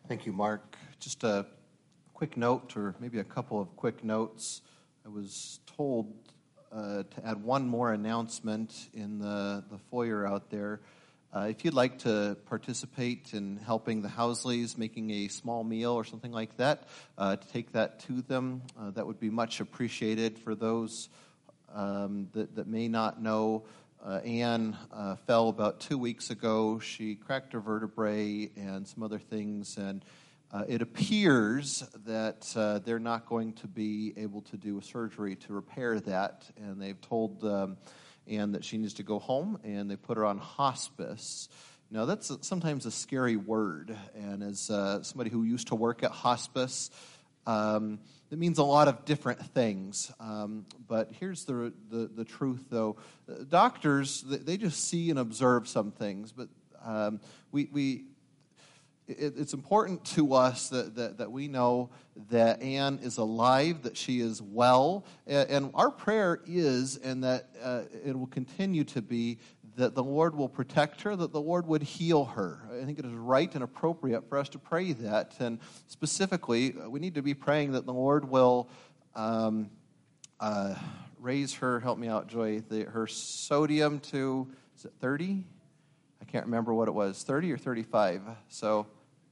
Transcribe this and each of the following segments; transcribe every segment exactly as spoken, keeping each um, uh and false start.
Thank you, Mark. Just a quick note, or maybe a couple of quick notes. I was told uh, to add one more announcement in the, the foyer out there. Uh, if you'd like to participate in helping the Housleys, making a small meal or something like that, uh, to take that to them, uh, that would be much appreciated. For those um, that, that may not know, Uh, Anne uh, fell about two weeks ago. She cracked her vertebrae and some other things, and uh, it appears that uh, they're not going to be able to do a surgery to repair that, and they've told um, Anne that she needs to go home, and they put her on hospice. Now, that's sometimes a scary word, and as uh, somebody who used to work at hospice, um, it means a lot of different things, um, but here's the, the the truth, though. Doctors, they just see and observe some things, but um, we we it, it's important to us that, that that we know that Anne is alive, that she is well, and, and our prayer is, and that uh, it will continue to be, that the Lord will protect her, that the Lord would heal her. I think it is right and appropriate for us to pray that. And specifically, we need to be praying that the Lord will um, uh, raise her, help me out, Joy, the, her sodium to, is it thirty? I can't remember what it was, thirty or thirty-five? So,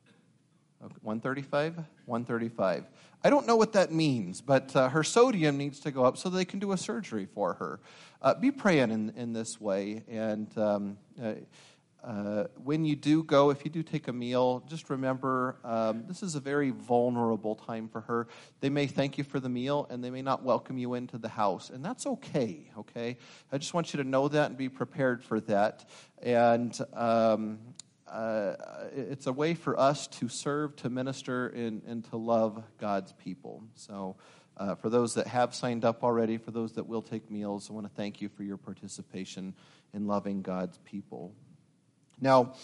one thirty-five? one thirty-five. I don't know what that means, but uh, her sodium needs to go up so they can do a surgery for her. Uh, be praying in, in this way, and um, uh, uh, when you do go, if you do take a meal, just remember um, this is a very vulnerable time for her. They may thank you for the meal, and they may not welcome you into the house, and that's okay, okay? I just want you to know that and be prepared for that, and um, uh, it's a way for us to serve, to minister, and, and to love God's people. So Uh, for those that have signed up already, for those that will take meals, I want to thank you for your participation in loving God's people. Now,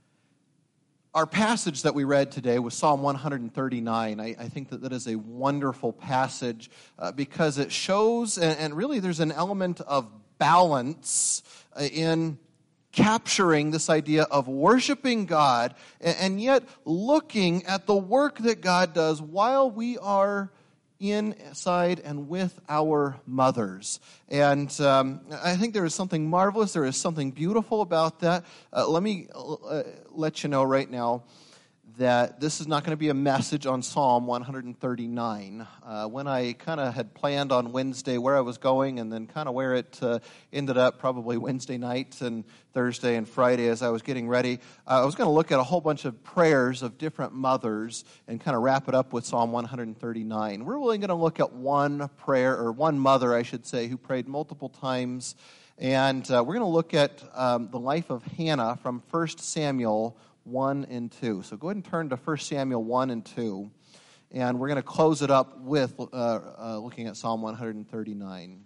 our passage that we read today was Psalm one thirty-nine. I, I think that that is a wonderful passage uh, because it shows, and, and really there's an element of balance uh, in capturing this idea of worshiping God and, and yet looking at the work that God does while we are inside and with our mothers. And um, I think there is something marvelous, there is something beautiful about that. Uh, let me uh, let you know right now that this is not going to be a message on Psalm one thirty-nine. Uh, when I kind of had planned on Wednesday where I was going and then kind of where it uh, ended up, probably Wednesday night and Thursday and Friday as I was getting ready, uh, I was going to look at a whole bunch of prayers of different mothers and kind of wrap it up with Psalm one thirty-nine. We're really going to look at one prayer, or one mother, I should say, who prayed multiple times. And uh, we're going to look at um, the life of Hannah from First Samuel one and two. So go ahead and turn to First Samuel one and two, and we're going to close it up with uh, uh, looking at Psalm one thirty-nine.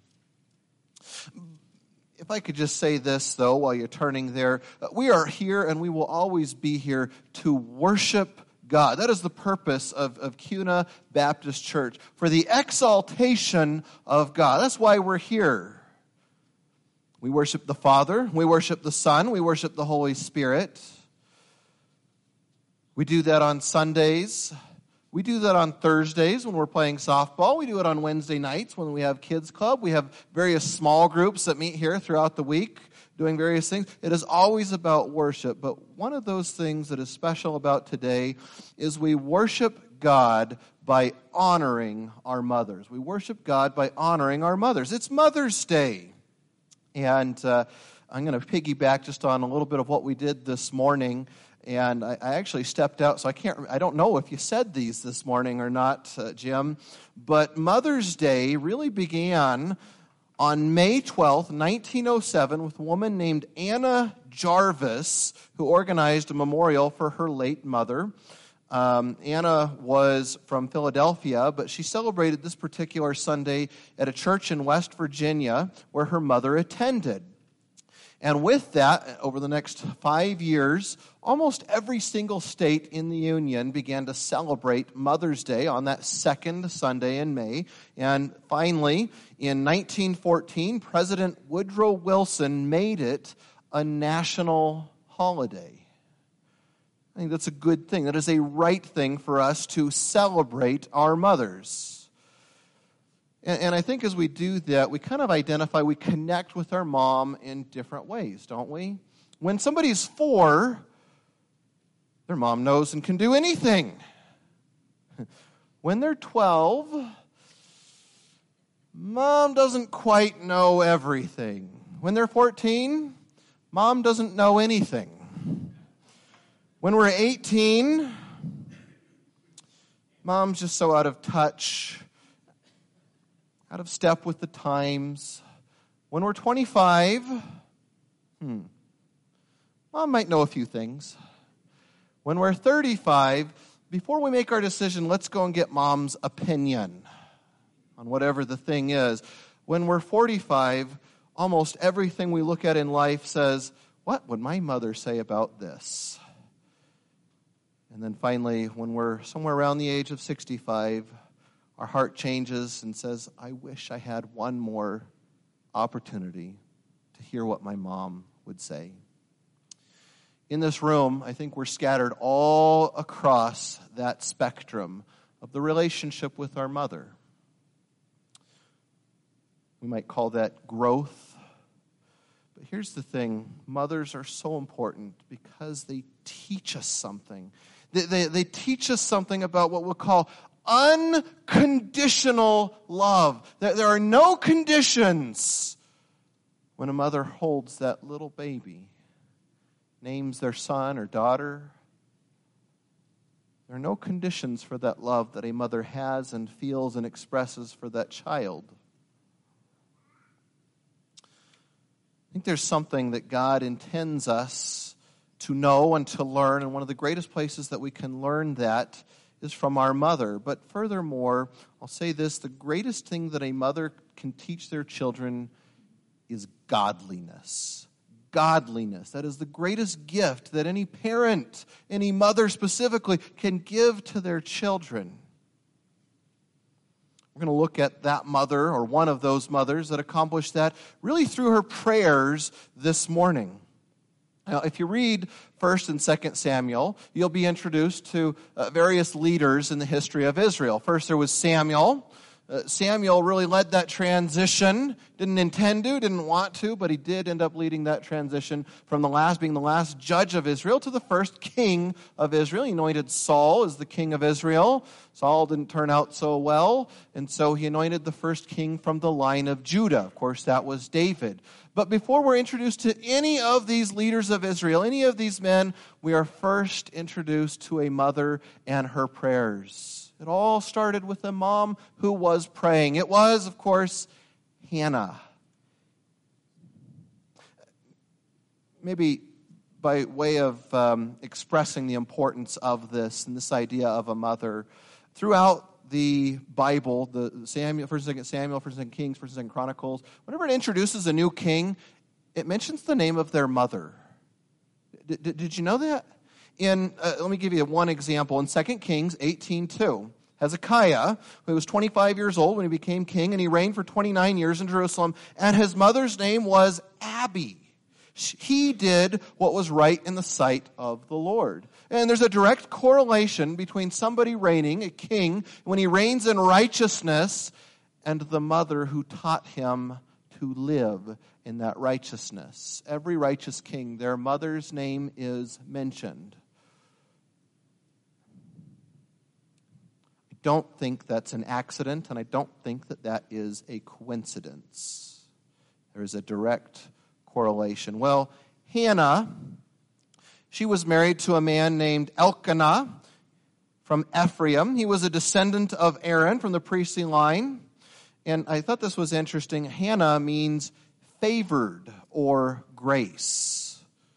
If I could just say this, though, while you're turning there, we are here and we will always be here to worship God. That is the purpose of, of Kuna Baptist Church, for the exaltation of God. That's why we're here. We worship the Father, we worship the Son, we worship the Holy Spirit. We do that on Sundays. We do that on Thursdays when we're playing softball. We do it on Wednesday nights when we have kids club. We have various small groups that meet here throughout the week doing various things. It is always about worship. But one of those things that is special about today is we worship God by honoring our mothers. We worship God by honoring our mothers. It's Mother's Day. And uh, I'm going to piggyback just on a little bit of what we did this morning. And I, I actually stepped out, so I can't. I don't know if you said these this morning or not, uh, Jim. But Mother's Day really began on May twelfth, nineteen oh seven, with a woman named Anna Jarvis, who organized a memorial for her late mother. Um, Anna was from Philadelphia, but she celebrated this particular Sunday at a church in West Virginia where her mother attended. And with that, over the next five years, almost every single state in the Union began to celebrate Mother's Day on that second Sunday in May. And finally, in nineteen fourteen, President Woodrow Wilson made it a national holiday. I think that's a good thing. That is a right thing for us to celebrate our mothers. And, and I think as we do that, we kind of identify, we connect with our mom in different ways, don't we? When somebody's four, their mom knows and can do anything. When they're twelve, mom doesn't quite know everything. When they're fourteen, mom doesn't know anything. When we're eighteen, mom's just so out of touch, out of step with the times. When we're twenty-five, hmm, mom might know a few things. When we're thirty-five, before we make our decision, let's go and get mom's opinion on whatever the thing is. When we're forty-five, almost everything we look at in life says, what would my mother say about this? And then finally, when we're somewhere around the age of sixty-five, our heart changes and says, I wish I had one more opportunity to hear what my mom would say. In this room, I think we're scattered all across that spectrum of the relationship with our mother. We might call that growth. But here's the thing. Mothers are so important because they teach us something. They, they, they teach us something about what we'll call unconditional love. There, there are no conditions when a mother holds that little baby, names their son or daughter. There are no conditions for that love that a mother has and feels and expresses for that child. I think there's something that God intends us to know and to learn, and one of the greatest places that we can learn that is from our mother. But furthermore, I'll say this, the greatest thing that a mother can teach their children is godliness. Godliness. That is the greatest gift that any parent, any mother specifically, can give to their children. We're going to look at that mother, or one of those mothers that accomplished that, really through her prayers this morning. Now, if you read First and Second Samuel, you'll be introduced to uh, various leaders in the history of Israel. First, there was Samuel. Uh, Samuel really led that transition. Didn't intend to, didn't want to, but he did end up leading that transition from the last, being the last judge of Israel, to the first king of Israel. He anointed Saul as the king of Israel. Saul didn't turn out so well, and so he anointed the first king from the line of Judah. Of course, that was David. But before we're introduced to any of these leaders of Israel, any of these men, we are first introduced to a mother and her prayers. It all started with a mom who was praying. It was, of course, Hannah. Maybe by way of um, expressing the importance of this and this idea of a mother, throughout the Bible, the Samuel, First and Second Samuel, First and Second Kings, First and Second Chronicles, whenever it introduces a new king, it mentions the name of their mother. D- d- did you know that? In uh, let me give you one example. In Second Kings eighteen two, Hezekiah, who was twenty-five years old when he became king, and he reigned for twenty-nine years in Jerusalem, and his mother's name was Abi. He did what was right in the sight of the Lord. And there's a direct correlation between somebody reigning, a king, when he reigns in righteousness, and the mother who taught him to live in that righteousness. Every righteous king, their mother's name is mentioned. I don't think that's an accident, and I don't think that that is a coincidence. There is a direct correlation. Well, Hannah, she was married to a man named Elkanah from Ephraim. He was a descendant of Aaron from the priestly line. And I thought this was interesting. Hannah means favored or grace.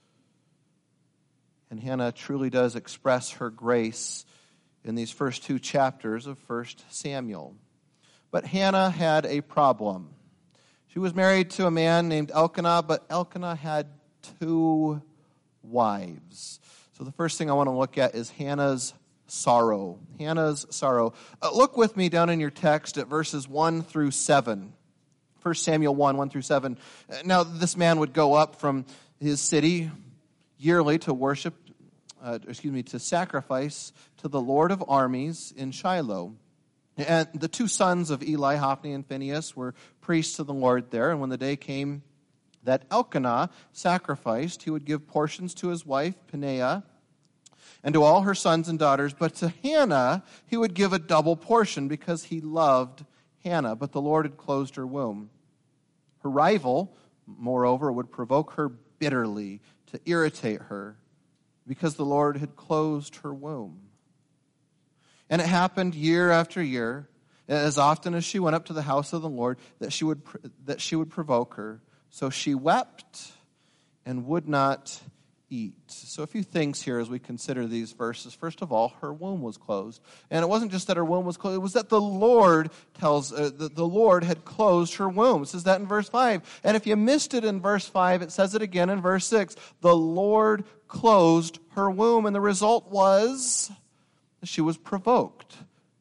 And Hannah truly does express her grace in these first two chapters of First Samuel. But Hannah had a problem. She was married to a man named Elkanah, but Elkanah had two wives. So the first thing I want to look at is Hannah's sorrow. Hannah's sorrow. Uh, look with me down in your text at verses one through seven. First Samuel one, one through seven. Now, this man would go up from his city yearly to worship uh, excuse me, to sacrifice to the Lord of armies in Shiloh. And the two sons of Eli, Hophni and Phinehas, were priests to the Lord there. And when the day came that Elkanah sacrificed, he would give portions to his wife, Peninnah, and to all her sons and daughters. But to Hannah, he would give a double portion because he loved Hannah. But the Lord had closed her womb. Her rival, moreover, would provoke her bitterly to irritate her because the Lord had closed her womb. And it happened year after year, as often as she went up to the house of the Lord, that she would that she would provoke her. So she wept and would not eat. So a few things here as we consider these verses. First of all, her womb was closed. And it wasn't just that her womb was closed, it was that the Lord tells, uh, the, the Lord had closed her womb. It says that in verse five. And if you missed it in verse five, it says it again in verse six. The Lord closed her womb, and the result was she was provoked,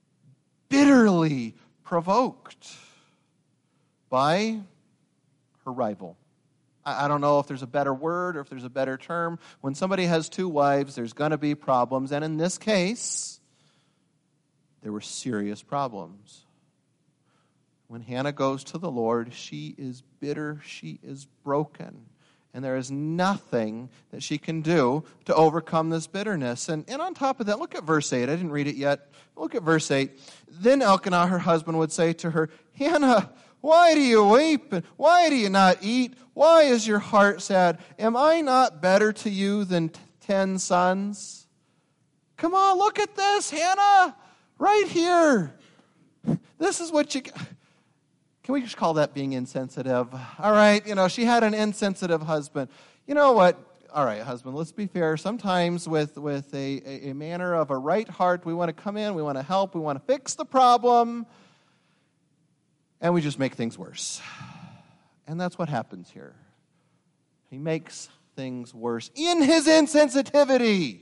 bitterly provoked by her rival. I don't know if there's a better word or if there's a better term. When somebody has two wives, there's going to be problems. And in this case, there were serious problems. When Hannah goes to the Lord, she is bitter, she is broken. And there is nothing that she can do to overcome this bitterness. And, and on top of that, look at verse eight. I didn't read it yet. Look at verse eight. Then Elkanah, her husband, would say to her, Hannah, why do you weep? And why do you not eat? Why is your heart sad? Am I not better to you than t- ten sons? Come on, look at this, Hannah. Right here. This is what you... Can we just call that being insensitive? All right, you know, she had an insensitive husband. You know what? All right, husband, let's be fair. Sometimes with, with a, a, a manner of a right heart, we want to come in, we want to help, we want to fix the problem, and we just make things worse. And that's what happens here. He makes things worse in his insensitivity.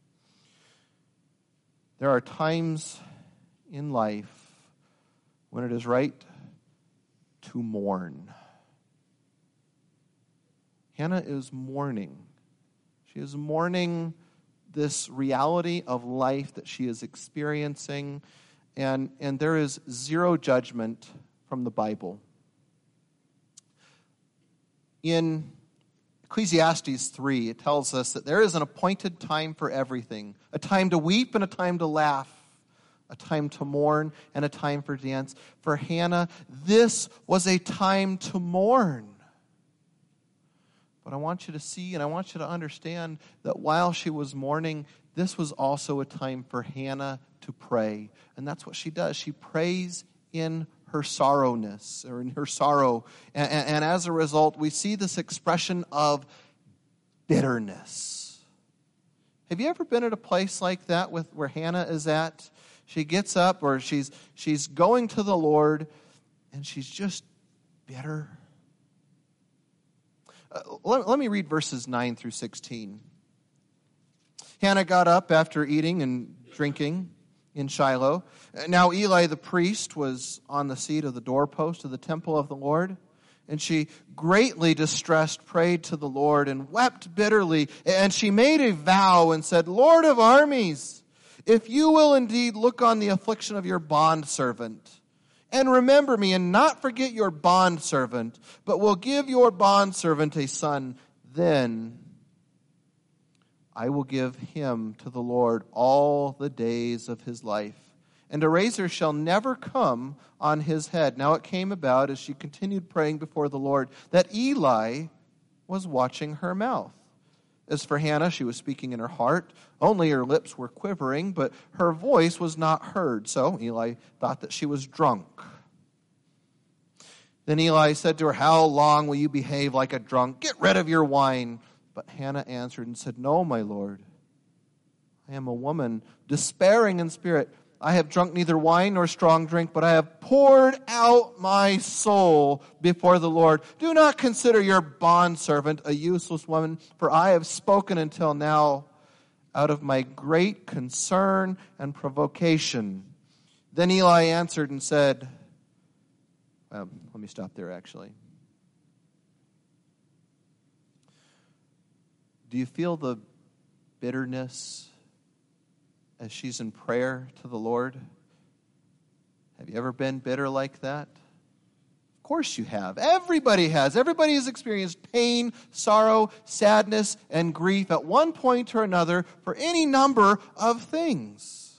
There are times in life when it is right to mourn. Hannah is mourning. She is mourning this reality of life that she is experiencing, and, and there is zero judgment from the Bible. In Ecclesiastes three, it tells us that there is an appointed time for everything, a time to weep and a time to laugh, a time to mourn and a time for dance. For Hannah, this was a time to mourn. But I want you to see and I want you to understand that while she was mourning, this was also a time for Hannah to pray. And that's what she does. She prays in her sorrowness, or in her sorrow. And, and, and as a result, we see this expression of bitterness. Have you ever been at a place like that with where Hannah is at? She gets up, or she's she's going to the Lord, and she's just bitter. Uh, let, let me read verses nine through sixteen. Hannah got up after eating and drinking in Shiloh. Now Eli the priest was on the seat of the doorpost of the temple of the Lord, and she, greatly distressed, prayed to the Lord and wept bitterly. And she made a vow and said, Lord of armies, if you will indeed look on the affliction of your bondservant, and remember me, and not forget your bondservant, but will give your bondservant a son, then I will give him to the Lord all the days of his life, and a razor shall never come on his head. Now it came about, as she continued praying before the Lord, that Eli was watching her mouth. As for Hannah, she was speaking in her heart. Only her lips were quivering, but her voice was not heard. So Eli thought that she was drunk. Then Eli said to her, how long will you behave like a drunk? Get rid of your wine. But Hannah answered and said, no, my Lord. I am a woman, despairing in spirit. I have drunk neither wine nor strong drink, but I have poured out my soul before the Lord. Do not consider your bondservant a useless woman, for I have spoken until now out of my great concern and provocation. Then Eli answered and said, um, let me stop there actually. Do you feel the bitterness as she's in prayer to the Lord? Have you ever been bitter like that? Of course you have. Everybody has. Everybody has experienced pain, sorrow, sadness, and grief at one point or another for any number of things.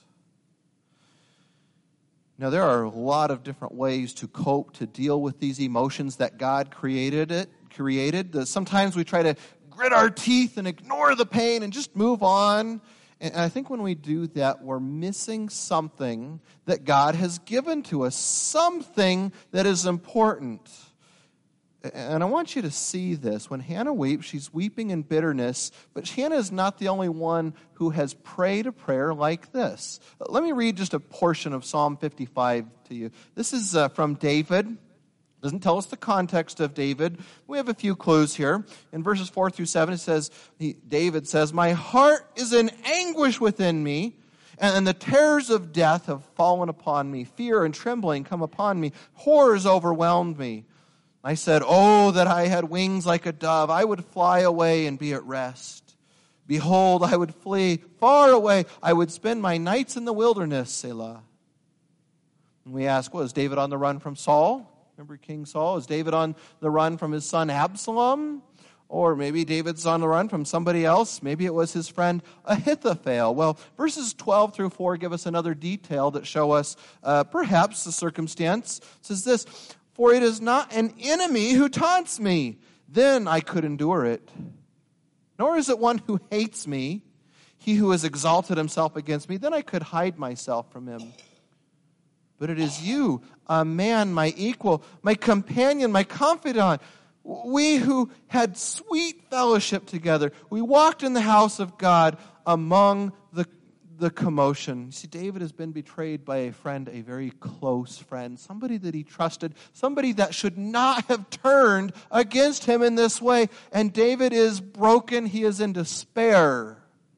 Now, there are a lot of different ways to cope, to deal with these emotions that God created it, created. Sometimes we try to grit our teeth and ignore the pain and just move on. And I think when we do that, we're missing something that God has given to us, something that is important. And I want you to see this. When Hannah weeps, she's weeping in bitterness, but Hannah is not the only one who has prayed a prayer like this. Let me read just a portion of Psalm fifty-five to you. This is uh, from David. Doesn't tell us the context of David. We have a few clues here. In verses four through seven, it says, he, David says, "My heart is in anguish within me, and the terrors of death have fallen upon me. Fear and trembling come upon me. Horrors overwhelmed me. I said, oh, that I had wings like a dove. I would fly away and be at rest. Behold, I would flee far away. I would spend my nights in the wilderness, Selah." And we ask, well, is David on the run from Saul? Remember King Saul? Is David on the run from his son Absalom? Or maybe David's on the run from somebody else. Maybe it was his friend Ahithophel. Well, verses twelve through four give us another detail that show us uh, perhaps the circumstance. It says this, "For it is not an enemy who taunts me, then I could endure it. Nor is it one who hates me, he who has exalted himself against me, then I could hide myself from him. But it is you, a man, my equal, my companion, my confidant. We who had sweet fellowship together. We walked in the house of God among the, the commotion." You see, David has been betrayed by a friend, a very close friend, somebody that he trusted, somebody that should not have turned against him in this way. And David is broken. He is in despair.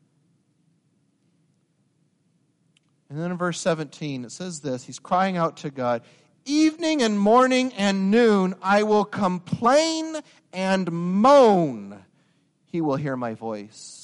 And then in verse seventeen, it says this. He's crying out to God. "Evening and morning and noon, I will complain and moan. He will hear my voice."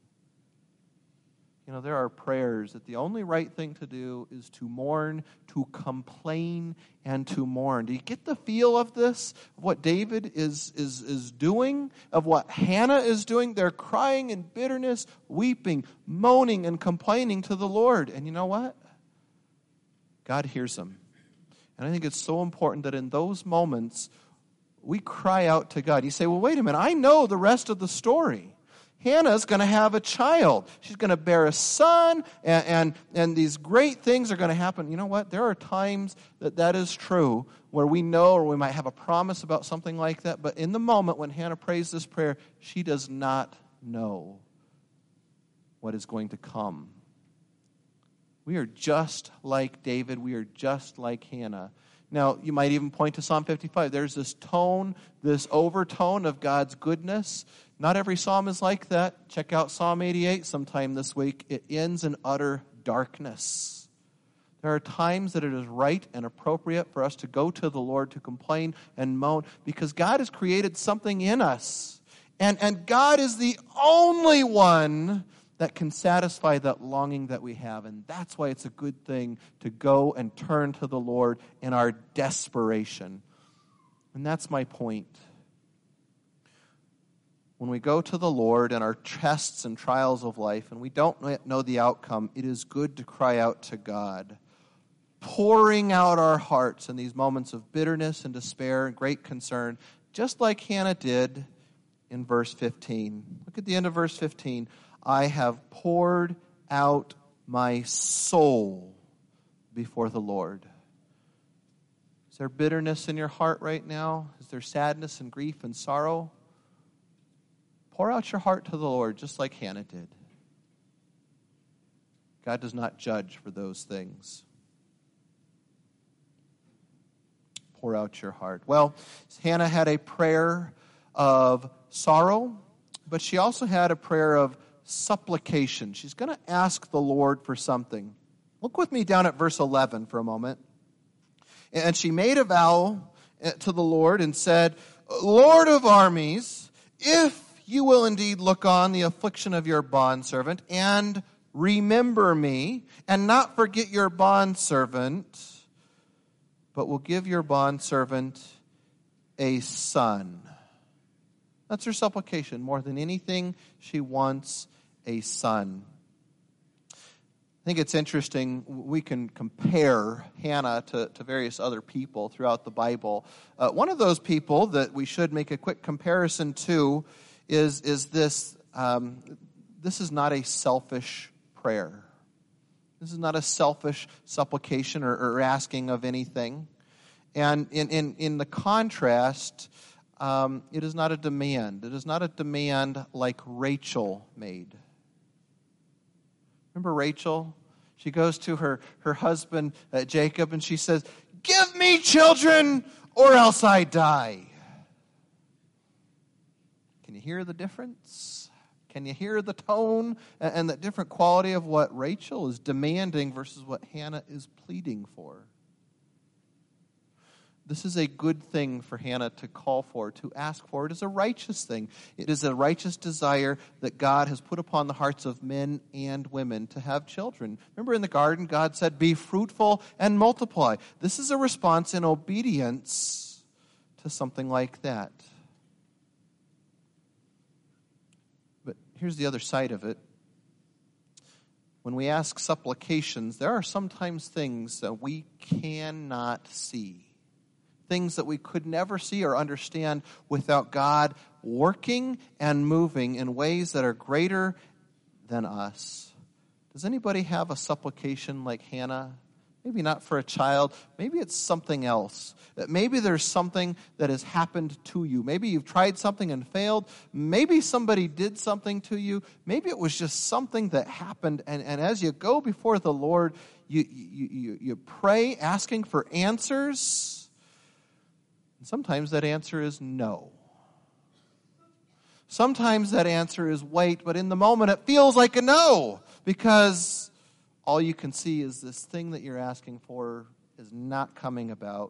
You know, there are prayers that the only right thing to do is to mourn, to complain, and to mourn. Do you get the feel of this? Of what David is, is, is doing? Of what Hannah is doing? They're crying in bitterness, weeping, moaning, and complaining to the Lord. And you know what? God hears them. And I think it's so important that in those moments, we cry out to God. You say, well, wait a minute, I know the rest of the story. Hannah's going to have a child. She's going to bear a son, and, and, and these great things are going to happen. You know what? There are times that that is true, where we know or we might have a promise about something like that, but in the moment when Hannah prays this prayer, she does not know what is going to come. We are just like David. We are just like Hannah. Now, you might even point to Psalm fifty-five. There's this tone, this overtone of God's goodness. Not every psalm is like that. Check out Psalm eighty-eight sometime this week. It ends in utter darkness. There are times that it is right and appropriate for us to go to the Lord to complain and moan because God has created something in us. And, and God is the only one that can satisfy that longing that we have. And that's why it's a good thing to go and turn to the Lord in our desperation. And that's my point. When we go to the Lord in our tests and trials of life and we don't know the outcome, it is good to cry out to God, pouring out our hearts in these moments of bitterness and despair and great concern, just like Hannah did in verse fifteen. Look at the end of verse fifteen. "I have poured out my soul before the Lord." Is there bitterness in your heart right now? Is there sadness and grief and sorrow? Pour out your heart to the Lord just like Hannah did. God does not judge for those things. Pour out your heart. Well, Hannah had a prayer of sorrow, but she also had a prayer of supplication. She's going to ask the Lord for something. Look with me down at verse eleven for a moment. "And she made a vow to the Lord and said, Lord of armies, if you will indeed look on the affliction of your bondservant and remember me, and not forget your bondservant, but will give your bondservant a son. That's her supplication. More than anything, she wants a son. I think it's interesting, we can compare Hannah to, to various other people throughout the Bible. Uh, one of those people that we should make a quick comparison to is, is this, um, this is not a selfish prayer. This is not a selfish supplication or, or asking of anything. And in, in, in the contrast, um, it is not a demand. It is not a demand like Rachel made. Remember Rachel? She goes to her, her husband, uh, Jacob, and she says, "Give me children or else I die." Can you hear the difference? Can you hear the tone and, and the different quality of what Rachel is demanding versus what Hannah is pleading for? This is a good thing for Hannah to call for, to ask for. It is a righteous thing. It is a righteous desire that God has put upon the hearts of men and women to have children. Remember in the garden, God said, "Be fruitful and multiply." This is a response in obedience to something like that. But here's the other side of it. When we ask supplications, there are sometimes things that we cannot see. Things that we could never see or understand without God working and moving in ways that are greater than us. Does anybody have a supplication like Hannah? Maybe not for a child. Maybe it's something else. Maybe there's something that has happened to you. Maybe you've tried something and failed. Maybe somebody did something to you. Maybe it was just something that happened. And, and as you go before the Lord, you, you, you, you pray asking for answers. Sometimes that answer is no. Sometimes that answer is wait, but in the moment it feels like a no, because all you can see is this thing that you're asking for is not coming about.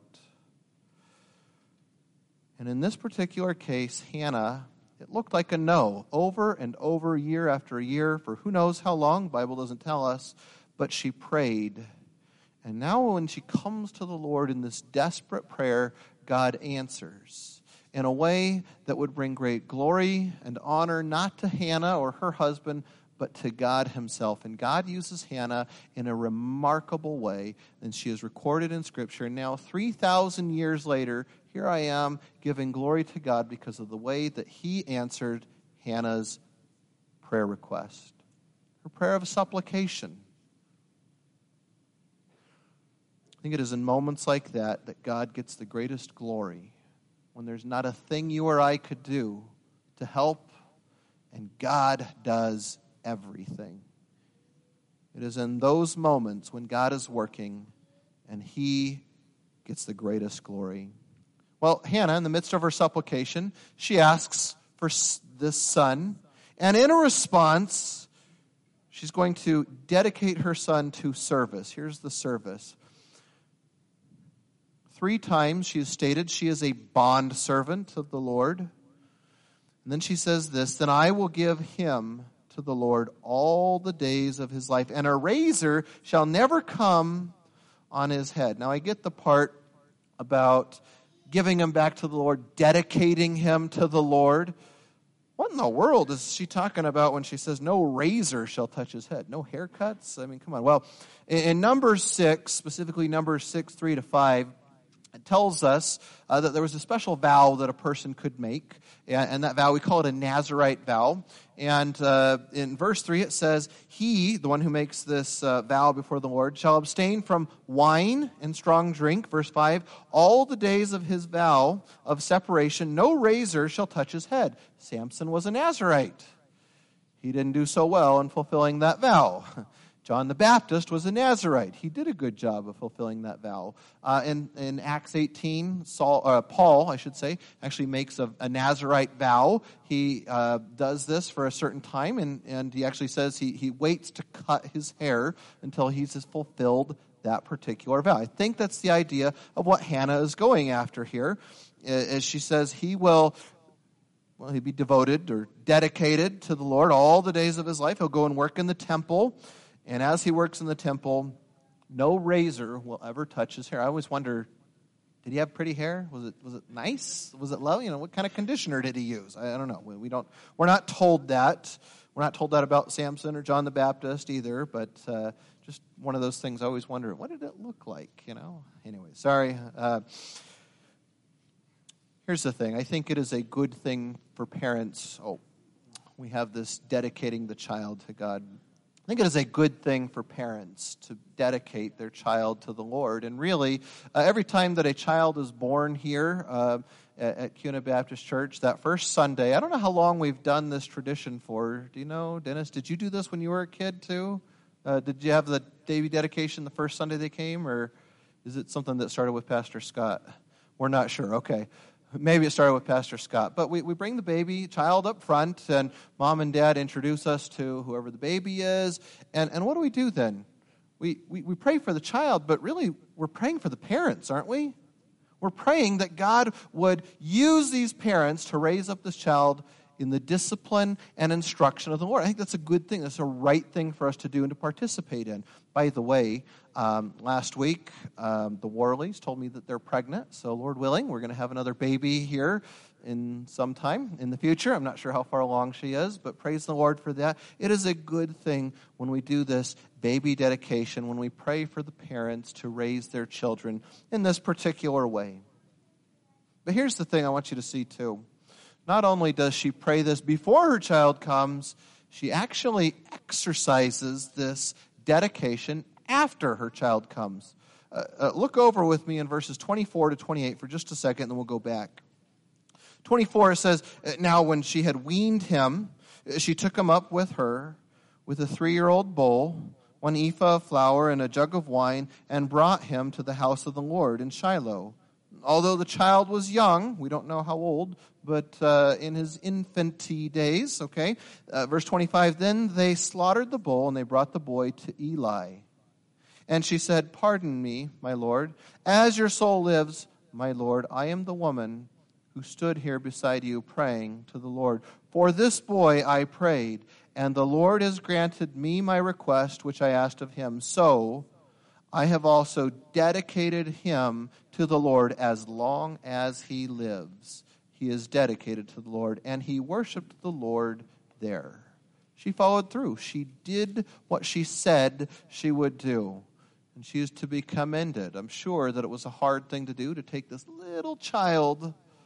And in this particular case, Hannah, it looked like a no, over and over, year after year, for who knows how long, the Bible doesn't tell us, but she prayed. And now when she comes to the Lord in this desperate prayer, God answers in a way that would bring great glory and honor, not to Hannah or her husband, but to God himself. And God uses Hannah in a remarkable way, and she is recorded in Scripture. And now, three thousand years later, here I am giving glory to God because of the way that he answered Hannah's prayer request, her prayer of supplication. I think it is in moments like that that God gets the greatest glory, when there's not a thing you or I could do to help, and God does everything. It is in those moments when God is working and he gets the greatest glory. Well, Hannah, in the midst of her supplication, she asks for this son, and in a response, she's going to dedicate her son to service. Here's the service. Three times she has stated she is a bondservant of the Lord. And then she says this, "Then I will give him to the Lord all the days of his life, and a razor shall never come on his head." Now I get the part about giving him back to the Lord, dedicating him to the Lord. What in the world is she talking about when she says no razor shall touch his head? No haircuts? I mean, come on. Well, in Numbers six, specifically Numbers six, three to five, it tells us uh, that there was a special vow that a person could make, and, and that vow, we call it a Nazirite vow. And uh, in verse three it says, "He," the one who makes this uh, vow before the Lord, "shall abstain from wine and strong drink." Verse five, "All the days of his vow of separation, no razor shall touch his head." Samson was a Nazirite. He didn't do so well in fulfilling that vow. John the Baptist was a Nazirite. He did a good job of fulfilling that vow. Uh, in, in Acts eighteen, Saul, uh, Paul, I should say, actually makes a, a Nazirite vow. He uh, does this for a certain time, and, and he actually says he, he waits to cut his hair until he's fulfilled that particular vow. I think that's the idea of what Hannah is going after here, as she says he will well, he'd be devoted or dedicated to the Lord all the days of his life. He'll go and work in the temple. And as he works in the temple, no razor will ever touch his hair. I always wonder, did he have pretty hair? Was it was it nice? Was it low? You know, what kind of conditioner did he use? I, I don't know. We, we don't. We're not told that. We're not told that about Samson or John the Baptist either. But uh, just one of those things. I always wonder, what did it look like? You know. Anyway, sorry. Uh, here's the thing. I think it is a good thing for parents. Oh, we have this dedicating the child to God. I think it is a good thing for parents to dedicate their child to the Lord. And really, uh, every time that a child is born here uh, at, at Kuna Baptist Church, that first Sunday, I don't know how long we've done this tradition for. Do you know, Dennis, did you do this when you were a kid too? Uh, did you have the baby dedication the first Sunday they came? Or is it something that started with Pastor Scott? We're not sure. Okay. Maybe it started with Pastor Scott. But we, we bring the baby child up front, and mom and dad introduce us to whoever the baby is. And, and what do we do then? We, we, we pray for the child, but really we're praying for the parents, aren't we? We're praying that God would use these parents to raise up this child in the discipline and instruction of the Lord. I think that's a good thing. That's a right thing for us to do and to participate in. By the way, um, last week, um, the Worleys told me that they're pregnant. So Lord willing, we're going to have another baby here in some time in the future. I'm not sure how far along she is, but praise the Lord for that. It is a good thing when we do this baby dedication, when we pray for the parents to raise their children in this particular way. But here's the thing I want you to see too. Not only does she pray this before her child comes, she actually exercises this dedication after her child comes. Uh, uh, look over with me in verses twenty-four to twenty-eight for just a second, and then we'll go back. twenty-four says, now when she had weaned him, she took him up with her with a three-year-old bull, one ephah of flour, and a jug of wine, and brought him to the house of the Lord in Shiloh. Although the child was young, we don't know how old, but uh, in his infancy days, okay? Uh, verse twenty-five, then they slaughtered the bull, and they brought the boy to Eli. And she said, pardon me, my Lord. As your soul lives, my Lord, I am the woman who stood here beside you praying to the Lord. For this boy I prayed, and the Lord has granted me my request, which I asked of him. So I have also dedicated him to the Lord as long as he lives. He is dedicated to the Lord, and he worshiped the Lord there. She followed through. She did what she said she would do. And she is to be commended. I'm sure that it was a hard thing to do, to take this little child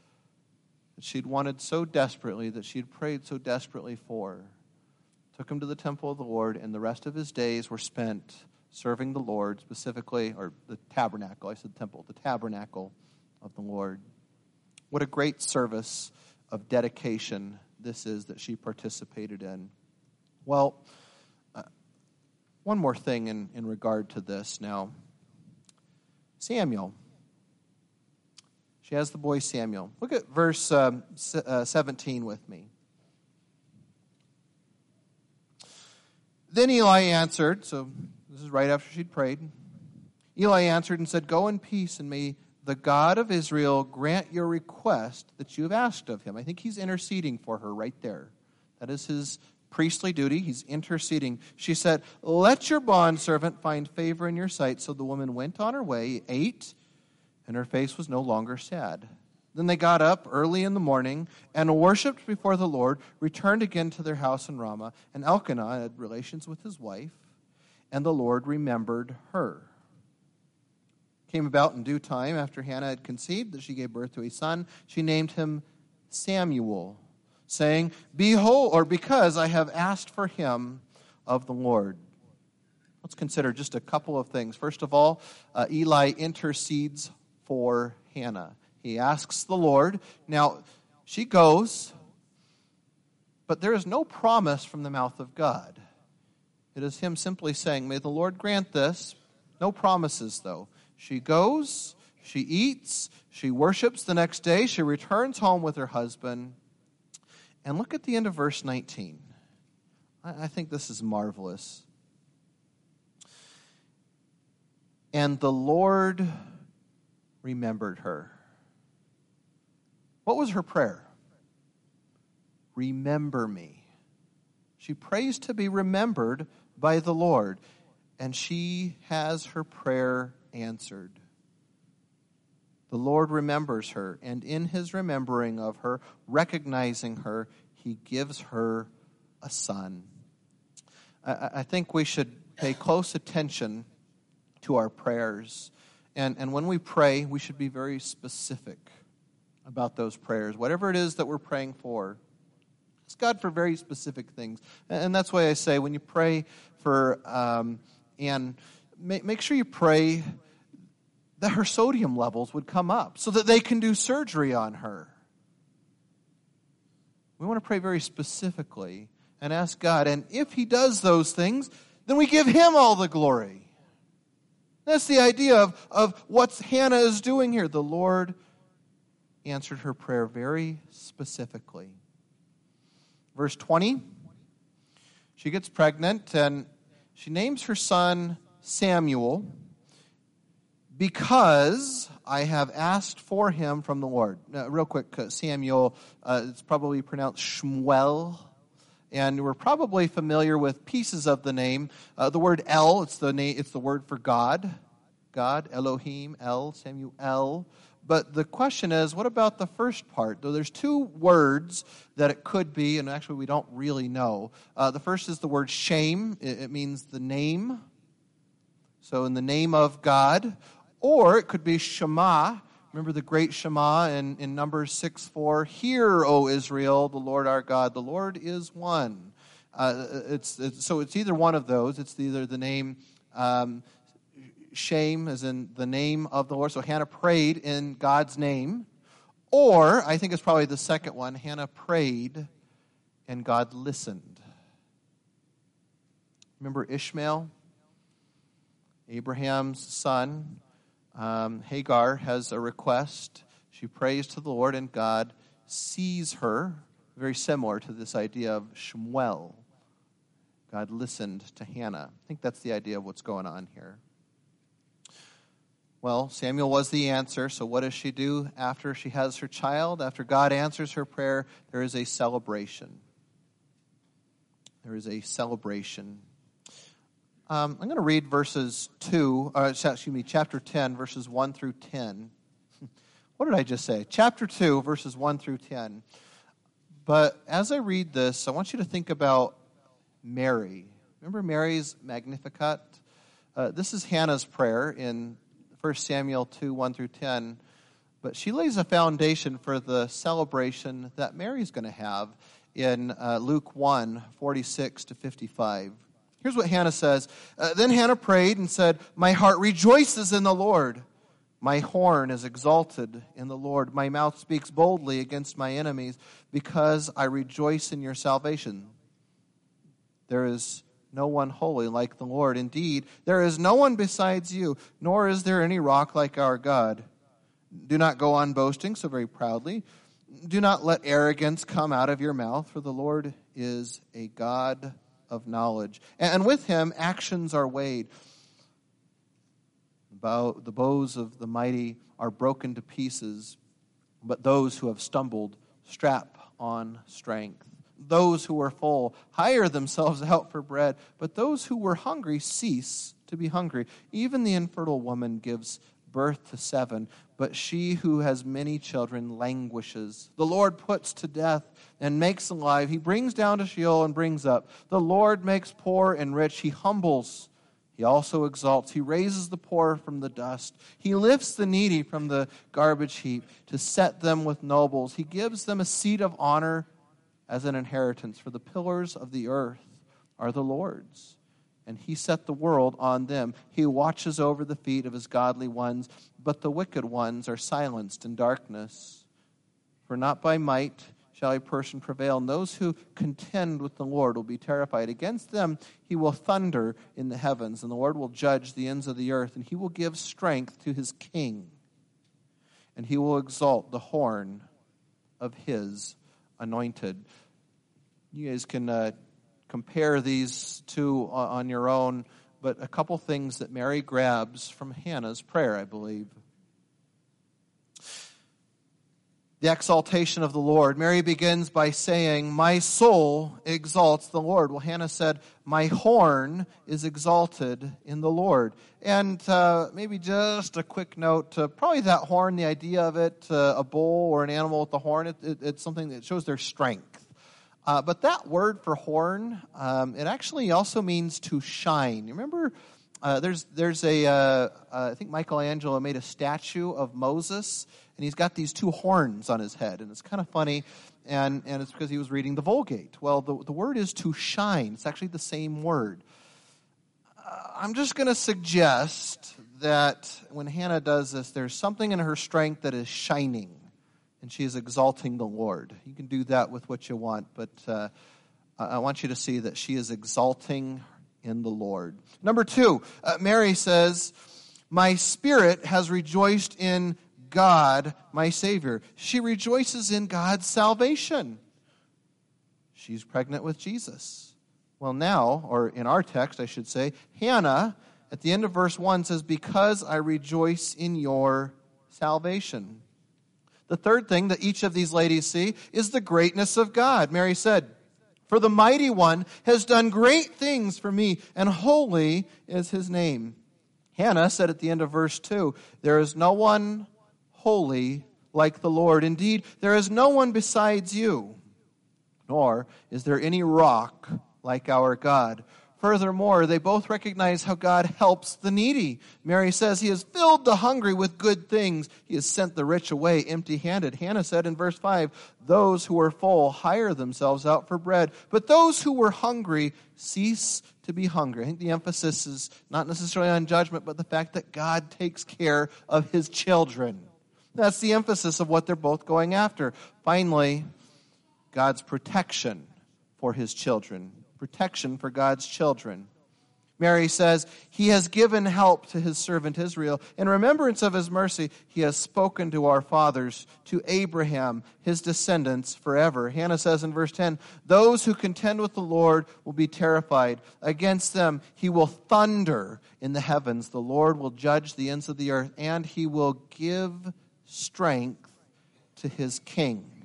that she'd wanted so desperately, that she'd prayed so desperately for. Took him to the temple of the Lord, and the rest of his days were spent serving the Lord, specifically, or the tabernacle, I said temple, the tabernacle of the Lord. What a great service of dedication this is that she participated in. Well, uh, one more thing in, in regard to this now. Samuel. She has the boy Samuel. Look at verse um, seventeen with me. Then Eli answered, so this is right after she'd prayed. Eli answered and said, go in peace, and may the God of Israel grant your request that you have asked of him. I think he's interceding for her right there. That is his priestly duty. He's interceding. She said, let your bondservant find favor in your sight. So the woman went on her way, ate, and her face was no longer sad. Then they got up early in the morning and worshipped before the Lord, returned again to their house in Ramah. And Elkanah had relations with his wife, and the Lord remembered her. Came about in due time after Hannah had conceived that she gave birth to a son. She named him Samuel, saying, behold, or because I have asked for him of the Lord. Let's consider just a couple of things. First of all, uh, Eli intercedes for Hannah. He asks the Lord. Now, she goes, but there is no promise from the mouth of God. It is him simply saying, may the Lord grant this. No promises, though. She goes, she eats, she worships the next day, she returns home with her husband. And look at the end of verse nineteen. I think this is marvelous. And the Lord remembered her. What was her prayer? remember me. She prays to be remembered by the Lord, and she has her prayer answered. The Lord remembers her, and in his remembering of her, recognizing her, he gives her a son. I, I think we should pay close attention to our prayers. And, and when we pray, we should be very specific about those prayers. Whatever it is that we're praying for, ask God for very specific things. And that's why I say when you pray for um, Anne, make, make sure you pray that her sodium levels would come up so that they can do surgery on her. We want to pray very specifically and ask God. And if he does those things, then we give him all the glory. That's the idea of, of what Hannah is doing here. The Lord answered her prayer very specifically. Verse twenty, she gets pregnant and she names her son Samuel, because I have asked for him from the Lord. Now, real quick, Samuel, uh, it's probably pronounced Shmuel, and we're probably familiar with pieces of the name. Uh, the word El, it's the name, it's the word for God, God, Elohim, El, Samuel. But the question is, what about the first part? Though there's two words that it could be, and actually we don't really know. Uh, the first is the word shame. It, it means the name. So in the name of God. Or it could be Shema. Remember the great Shema in, in Numbers six four. Hear, O Israel, the Lord our God, the Lord is one. Uh, it's, it's so it's either one of those. It's either the name um, shame, as in the name of the Lord. So Hannah prayed in God's name. Or, I think it's probably the second one, Hannah prayed and God listened. Remember Ishmael? Abraham's son. Um, Hagar has a request. She prays to the Lord, and God sees her. Very similar to this idea of Shmuel. God listened to Hannah. I think that's the idea of what's going on here. Well, Samuel was the answer, so what does she do after she has her child? After God answers her prayer, there is a celebration. There is a celebration. Um, I'm going to read verses two, uh, excuse me, chapter ten, verses one through ten. What did I just say? Chapter two, verses one through ten. But as I read this, I want you to think about Mary. Remember Mary's Magnificat? Uh, this is Hannah's prayer in First Samuel two, one through ten. But she lays a foundation for the celebration that Mary's going to have in uh, Luke one, forty-six to fifty-five. Here's what Hannah says. Uh, then Hannah prayed and said, my heart rejoices in the Lord. My horn is exalted in the Lord. My mouth speaks boldly against my enemies because I rejoice in your salvation. There is no one holy like the Lord. Indeed, there is no one besides you, nor is there any rock like our God. Do not go on boasting so very proudly. Do not let arrogance come out of your mouth, for the Lord is a God of knowledge. And with him, actions are weighed. The bows of the mighty are broken to pieces, but those who have stumbled strap on strength. Those who are full hire themselves out for bread, but those who were hungry cease to be hungry. Even the infertile woman gives birth to seven, but she who has many children languishes. The Lord puts to death and makes alive. He brings down to Sheol and brings up. The Lord makes poor and rich. He humbles. He also exalts. He raises the poor from the dust. He lifts the needy from the garbage heap to set them with nobles. He gives them a seat of honor as an inheritance. For the pillars of the earth are the Lord's, and he set the world on them. He watches over the feet of his godly ones, but the wicked ones are silenced in darkness. For not by might shall a person prevail, and those who contend with the Lord will be terrified. Against them he will thunder in the heavens, and the Lord will judge the ends of the earth, and he will give strength to his king, and he will exalt the horn of his anointed. You guys can uh, compare these two on your own, but a couple things that Mary grabs from Hannah's prayer, I believe. the exaltation of the Lord. Mary begins by saying, my soul exalts the Lord. Well, Hannah said, my horn is exalted in the Lord. And uh, maybe just a quick note, uh, probably that horn, the idea of it, uh, a bull or an animal with the horn, it, it, it's something that shows their strength. Uh, but that word for horn, um, it actually also means to shine. You remember, uh, there's there's a, uh, uh, I think Michelangelo made a statue of Moses, and he's got these two horns on his head, and it's kind of funny, and, and it's because he was reading the Vulgate. Well, the, the word is to shine. It's actually the same word. Uh, I'm just going to suggest that when Hannah does this, there's something in her strength that is shining, and she is exalting the Lord. You can do that with what you want, but uh, I want you to see that she is exalting in the Lord. Number two, uh, Mary says, my spirit has rejoiced in God, my Savior. She rejoices in God's salvation. She's pregnant with Jesus. Well, now, or in our text, I should say, Hannah, at the end of verse one, says, because I rejoice in your salvation. The third thing that each of these ladies see is the greatness of God. Mary said, for the mighty one has done great things for me, and holy is his name. Hannah said at the end of verse two, there is no one holy like the Lord. Indeed, there is no one besides you, nor is there any rock like our God. Furthermore, they both recognize how God helps the needy. Mary says, he has filled the hungry with good things. He has sent the rich away empty-handed. Hannah said in verse five, those who are full hire themselves out for bread, but those who were hungry cease to be hungry. I think the emphasis is not necessarily on judgment, but the fact that God takes care of his children. That's the emphasis of what they're both going after. Finally, God's protection for his children. Protection for God's children. Mary says, he has given help to his servant Israel. In remembrance of his mercy, he has spoken to our fathers, to Abraham, his descendants forever. Hannah says in verse ten, those who contend with the Lord will be terrified. Against them he will thunder in the heavens. The Lord will judge the ends of the earth, and he will give strength to his king.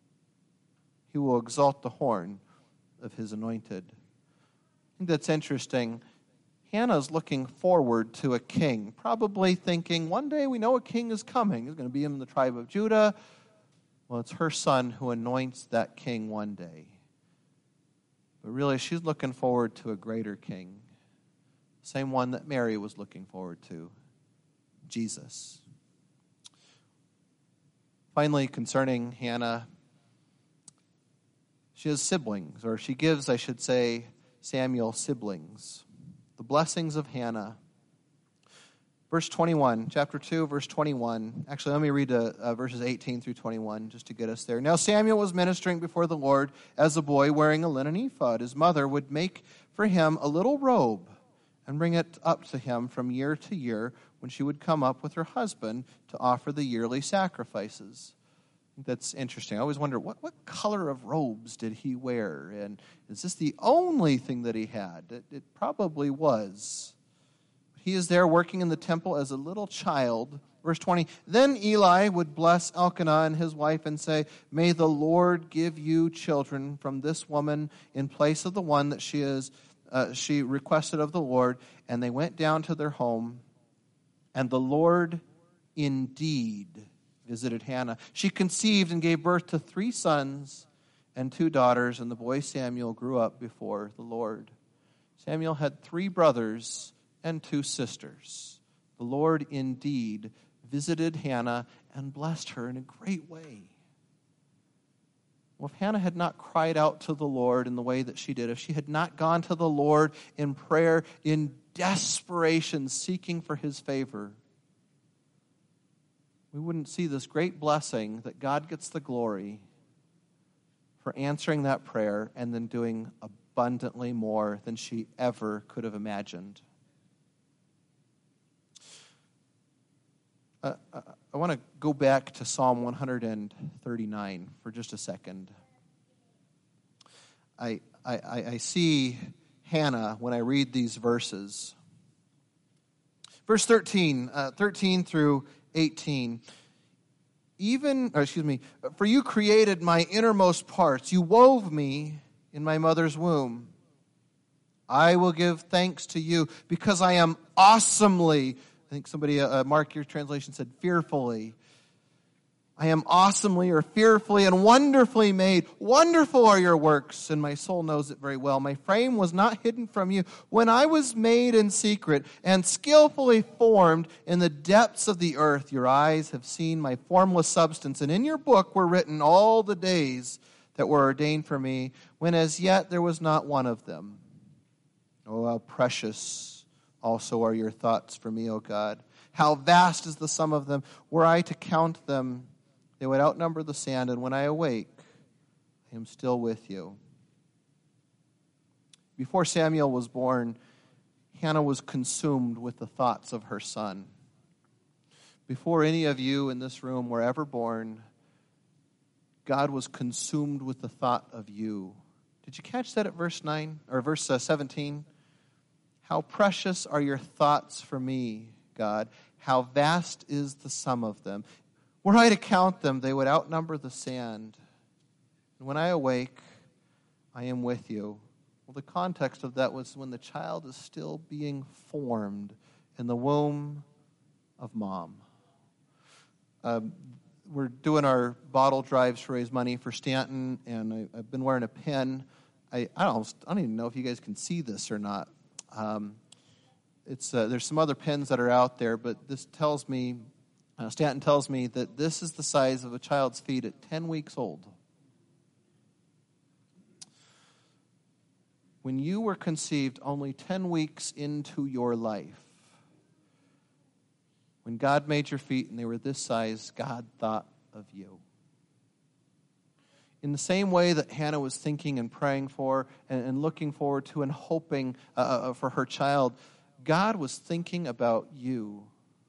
He will exalt the horn of his anointed. I think that's interesting. Hannah's looking forward to a king, probably thinking, one day we know a king is coming. He's going to be in the tribe of Judah. Well, it's her son who anoints that king one day. But really, she's looking forward to a greater king. Same one that Mary was looking forward to, Jesus. Finally, concerning Hannah, she has siblings, or she gives, I should say, Samuel siblings. The blessings of Hannah. Verse twenty-one, chapter two, verse twenty-one. Actually, let me read uh, uh, verses eighteen through twenty-one just to get us there. Now Samuel was ministering before the Lord as a boy wearing a linen ephod. His mother would make for him a little robe and bring it up to him from year to year when she would come up with her husband to offer the yearly sacrifices. That's interesting. I always wonder, what, what color of robes did he wear? And is this the only thing that he had? It, it probably was. He is there working in the temple as a little child. Verse twenty, then Eli would bless Elkanah and his wife and say, may the Lord give you children from this woman in place of the one that she is uh, she requested of the Lord. And they went down to their home, and the Lord indeed visited Hannah. She conceived and gave birth to three sons and two daughters, and the boy Samuel grew up before the Lord. Samuel had three brothers and two sisters. The Lord indeed visited Hannah and blessed her in a great way. Well, if Hannah had not cried out to the Lord in the way that she did, if she had not gone to the Lord in prayer, in desperation, seeking for his favor, we wouldn't see this great blessing that God gets the glory for answering that prayer and then doing abundantly more than she ever could have imagined. Uh, I want to go back to Psalm one thirty-nine for just a second. I, I, I see Hannah when I read these verses. Verse thirteen, uh, thirteen through eighteen. even, or excuse me, for you created my innermost parts. You wove me in my mother's womb. I will give thanks to you because I am awesomely, I think somebody, uh, Mark, your translation said fearfully. I am awesomely or fearfully and wonderfully made. Wonderful are your works, and my soul knows it very well. My frame was not hidden from you when I was made in secret and skillfully formed in the depths of the earth. Your eyes have seen my formless substance, and in your book were written all the days that were ordained for me, when as yet there was not one of them. Oh, how precious also are your thoughts for me, O God. How vast is the sum of them. Were I to count them, they would outnumber the sand, and when I awake, I am still with you. Before Samuel was born, Hannah was consumed with the thoughts of her son. Before any of you in this room were ever born, God was consumed with the thought of you. Did you catch that at verse nine or verse uh, seventeen? How precious are your thoughts for me, God. How vast is the sum of them. Were I to count them, they would outnumber the sand. And when I awake, I am with you. Well, the context of that was when the child is still being formed in the womb of mom. Um, we're doing our bottle drives to raise money for Stanton, and I, I've been wearing a pin. I, I, don't, I don't even know if you guys can see this or not. Um, it's uh, there's some other pins that are out there, but this tells me, uh, Stanton tells me that this is the size of a child's feet at ten weeks old. When you were conceived only ten weeks into your life, when God made your feet and they were this size, God thought of you. In the same way that Hannah was thinking and praying for and, and looking forward to and hoping uh, for her child, God was thinking about you.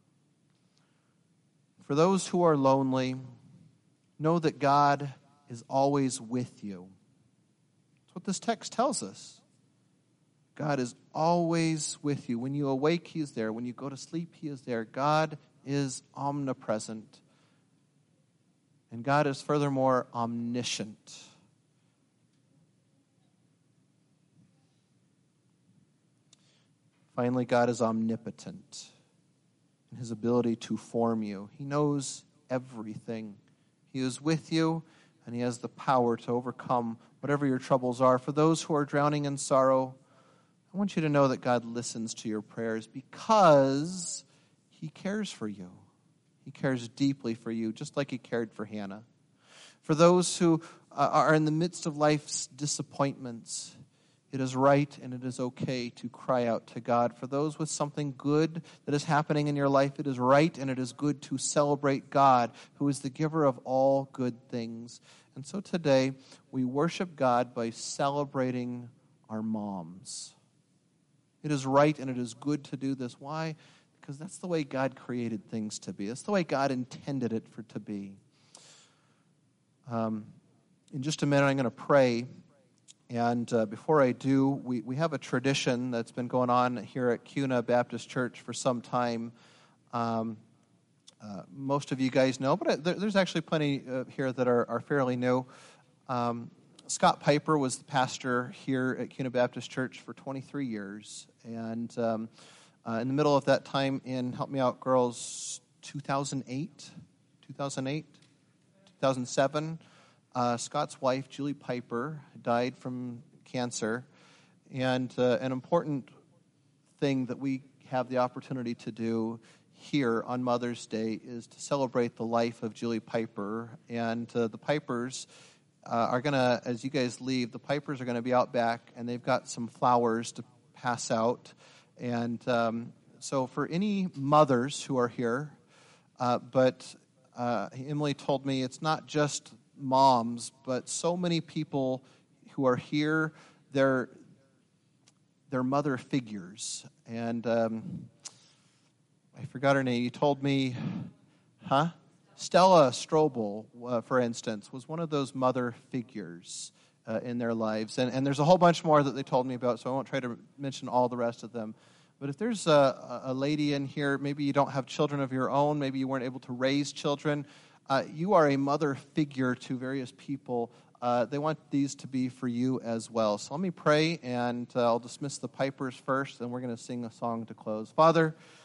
For those who are lonely, know that God is always with you. That's what this text tells us. God is always with you. When you awake, He is there. When you go to sleep, He is there. God is omnipresent. And God is furthermore omniscient. Finally, God is omnipotent in His ability to form you. He knows everything. He is with you, and He has the power to overcome whatever your troubles are. For those who are drowning in sorrow, I want you to know that God listens to your prayers because He cares for you. He cares deeply for you, just like He cared for Hannah. For those who uh, are in the midst of life's disappointments, it is right and it is okay to cry out to God. For those with something good that is happening in your life, it is right and it is good to celebrate God, who is the giver of all good things. And so today, we worship God by celebrating our moms. It is right and it is good to do this. Why? Because that's the way God created things to be. That's the way God intended it for to be. Um, in just a minute, I'm going to pray. And uh, before I do, we, we have a tradition that's been going on here at Kuna Baptist Church for some time. Um, uh, most of you guys know, but there, there's actually plenty uh, here that are, are fairly new. Um, Scott Piper was the pastor here at Kuna Baptist Church for twenty-three years. And um, uh, in the middle of that time in, help me out, girls, two thousand eight, two thousand eight, two thousand seven, Uh, Scott's wife, Julie Piper, died from cancer. And uh, an important thing that we have the opportunity to do here on Mother's Day is to celebrate the life of Julie Piper. And uh, the Pipers uh, are going to, as you guys leave, the Pipers are going to be out back, and they've got some flowers to pass out. And um, so for any mothers who are here, uh, but uh, Emily told me it's not just moms, but so many people who are here, they're, they're mother figures. And um, I forgot her name. You told me, huh? Stella Strobel, uh, for instance, was one of those mother figures uh, in their lives. And, and there's a whole bunch more that they told me about, so I won't try to mention all the rest of them. But if there's a, a lady in here, maybe you don't have children of your own, maybe you weren't able to raise children, uh, you are a mother figure to various people. Uh, they want these to be for you as well. So let me pray, and uh, I'll dismiss the pipers first, and we're going to sing a song to close. Father,